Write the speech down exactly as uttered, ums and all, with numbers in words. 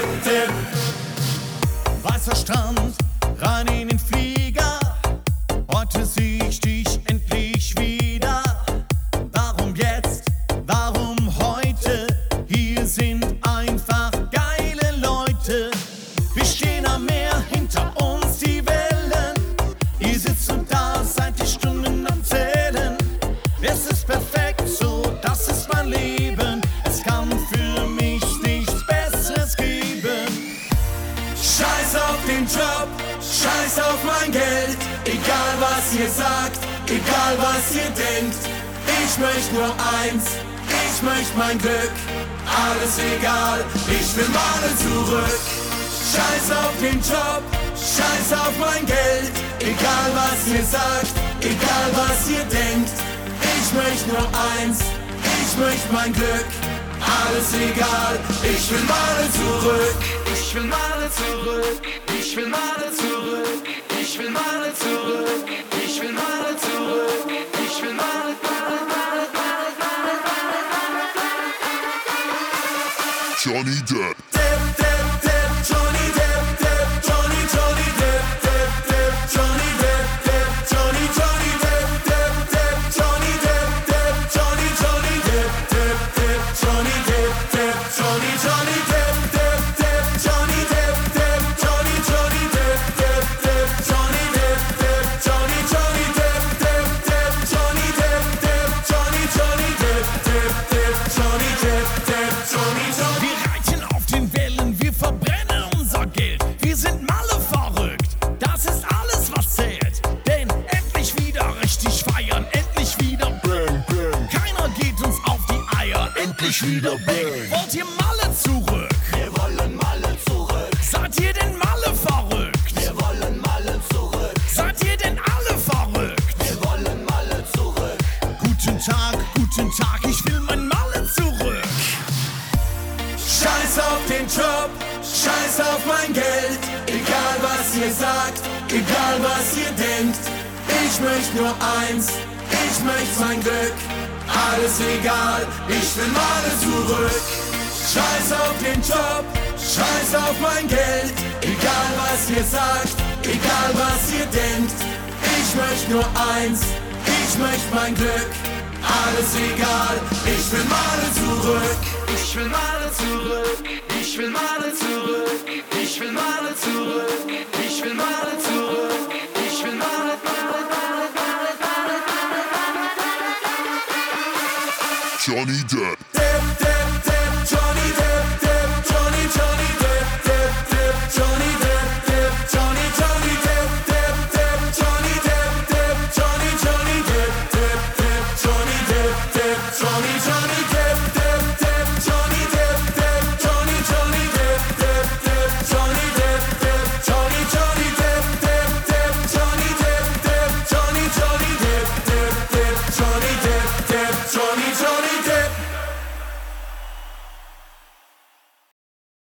Dip, Dip. Weißer Strand, rein in den Flieger. Heute seh ich dich endlich wieder. Warum jetzt? Warum heute? Hier sind einfach geile Leute. Wir stehen am Meer, hinter uns die Wellen. Ihr sitzt und da, seid ihr Stunden am Zählen. Es ist perfekt, so das ist mein Leben. Es kann für mich nichts Besseres geben. Scheiß auf den Job, scheiß auf mein Geld. Egal was ihr sagt, egal was ihr denkt. Ich möchte nur eins, ich möchte mein Glück. Alles egal, ich will mal zurück. Scheiß auf den Job, scheiß auf mein Geld. Egal was ihr sagt, egal was ihr denkt. Ich möchte nur eins, ich möchte mein Glück. Alles egal, ich will mal zurück. Ich will mal zurück, ich will mal zurück. Ich will mal zurück, ich will mal zurück. Ich will mal, mal, mal, mal, mal, mal. Johnny Depp. Depp, Depp, Depp, Johnny Depp, Depp, Johnny, Johnny Depp, Depp, Depp, Johnny Depp, Depp, Johnny, Johnny Depp, Depp, Depp, Johnny Depp, Depp, Johnny, Johnny Depp, Depp, Depp, Johnny Depp, Depp, Johnny, Johnny Depp, Depp, Depp, Johnny Depp, Depp, Johnny, Johnny Depp, Depp, Depp, Johnny Depp, Depp, Johnny, Johnny Depp, Depp, Depp, Johnny Depp, Depp, Johnny, Johnny Depp, Depp, Depp, Johnny Depp, Depp, Johnny, Johnny. Wir reiten auf den Wellen, wir verbrennen unser Geld. Wir sind Malle verrückt, das ist alles, was zählt. Denn endlich wieder richtig feiern, endlich wieder Bang, Bang. Keiner geht uns auf die Eier, endlich wieder Bang. Wollt ihr Malle zurück? Wir wollen Malle zurück. Seid ihr denn Malle verrückt? Wir wollen Malle zurück. Seid ihr denn alle verrückt? Wir wollen Malle zurück. Guten Tag, guten Tag, ich will mein Malle zurück. Scheiß auf den Job, scheiß auf mein Geld. Egal was ihr sagt, egal was ihr denkt. Ich möchte nur eins, ich möchte mein Glück. Alles egal, ich will Malle zurück. Scheiß auf den Job, scheiß auf mein Geld. Egal was ihr sagt, egal was ihr denkt. Ich möchte nur eins, ich möchte mein Glück. Alles egal, ich will Malle zurück. Ich will Malle zurück, ich will Malle zurück. Ich will Malle zurück, ich will Malle zurück. Ich will Malle, Malle, Malle, Malle, Malle, Malle, Malle, Malle. Johnny Depp. Depp, Depp.